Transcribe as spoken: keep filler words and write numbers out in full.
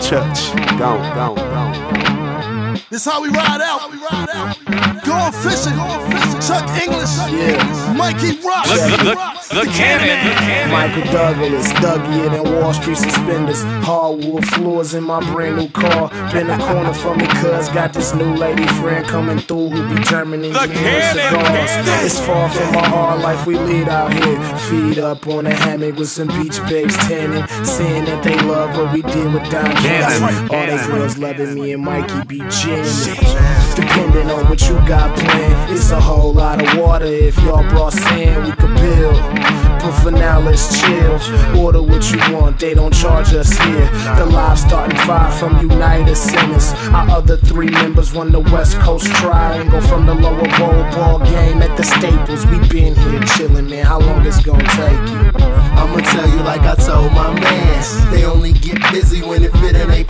Church. Gone, gone, gone. This how we ride out. Going fishing. Chuck English. Yeah. Mikey Rock. The, the, the, the cannon. Michael Douglas, Dougie in Wall Street suspenders. Hardwood floors in my brand new car. Been a corner for me, cuz got this new lady friend coming through who be German engineering cigars. It's far from my hard life we lead out here. Feet up on a hammock with some beach babes tanning. Saying that they love what we did with Don Cannon. All they girls loving me and Mikey be jamming. Depending on what you got planned, it's a whole lot of water. If y'all brought sand, we could build. But for now, let's chill. Order what you want, they don't charge us here. The live starting five from United Centers. Our other three members run the West Coast Triangle. From the lower bowl ball game at the Staples. We been here chillin', man. How long it's gonna take you? I'ma tell you like I told my man. They only get busy when it fit in they